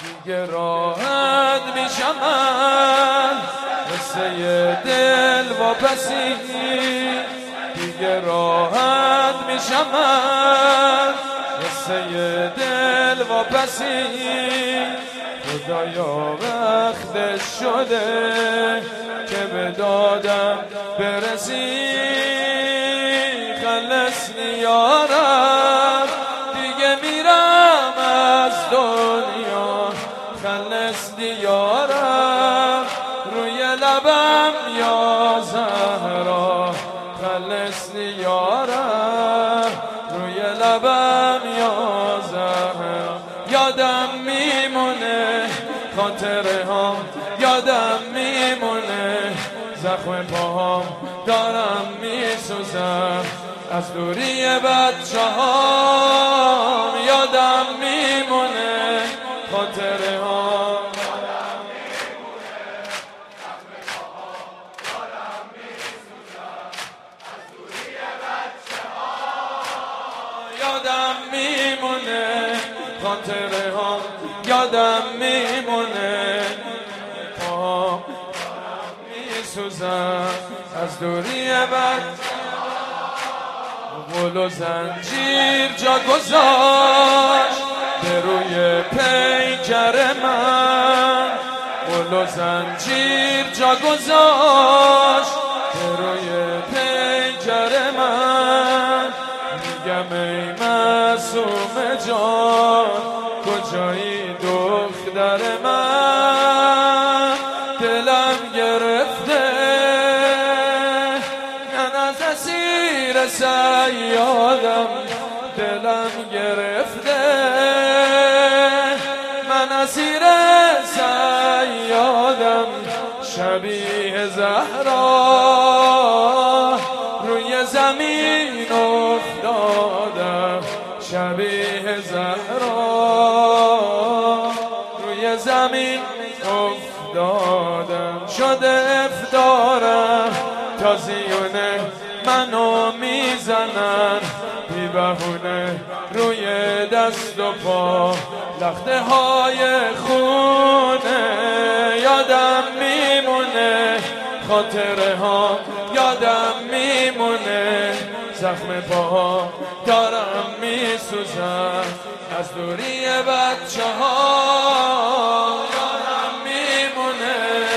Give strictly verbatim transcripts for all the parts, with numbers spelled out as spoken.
دیگه راحت میشم من قصه دل واپسی، دیگه راحت میشم من قصه دل واپسی. خدایا وقتش شده که به دادم برسی، خلصنی یارم دیگه میرم از دنیا، خلصنی یارم روی لبم یا زهرا، خلصنی یارم روی لبم یا زهرا. یادم میمونه خاطره ها، یادم میمونه زخم پاهام دارم میسوزم از دوری بچه ها. یادم میمونه خاطره ها، یادم میمونه خاطره ها، یادم میمونه پاهام دارم میسوزم از دوری بچه ها. غل و زنجیر جا گذاشت به روی پیکر من، غل و زنجیر جا گذاشت به روی پیکر من. میگم ای معصوم جان کجایی دختر من، دلم گرفته من از اسیر صیادم، دلم گرفته من اسیر صیادم. شبیه زهرا روی زمین افتادم، شبیه زهرا روی زمین افتادم. شده افطارم تا زیونه منو میزنن بی بهونه روی دست و پا لخته های خونه. یادم میمونه خاطره ها، یادم میمونه زخم پاها دارم میسوزم از دوری بچه ها. یادم میمونه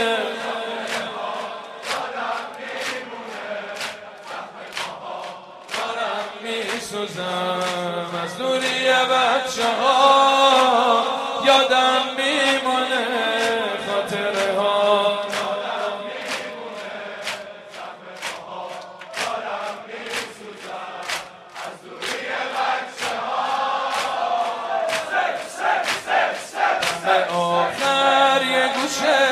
دارم میسوزم از دوری بچه ها. یادم میمونه خاطره ها، آخر یه گوشه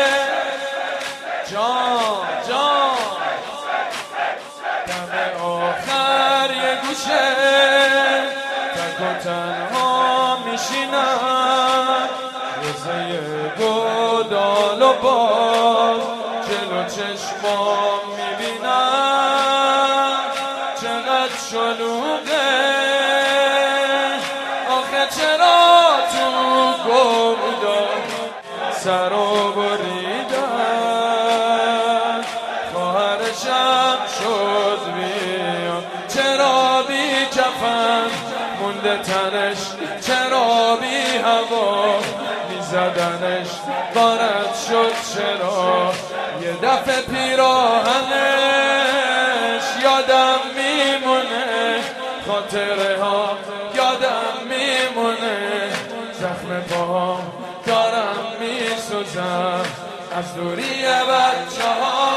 جان جان دم آخر یه گوشه تک و تنها میشینم، روزه گودال و باز جلو چشمام میبینم چقدر شلوغه. آخه چرا تو گودال سر و بریدن، خواهرشم شد بیان چرا بی کفن مونده تنش، چرا بی هوا میزدنش بارد شد چرا یه دفعه پیراهنش. یادم میمونه خاطره ها، یادم میمونه زخم پاهام دارم میسوزم از دوری بچه ها.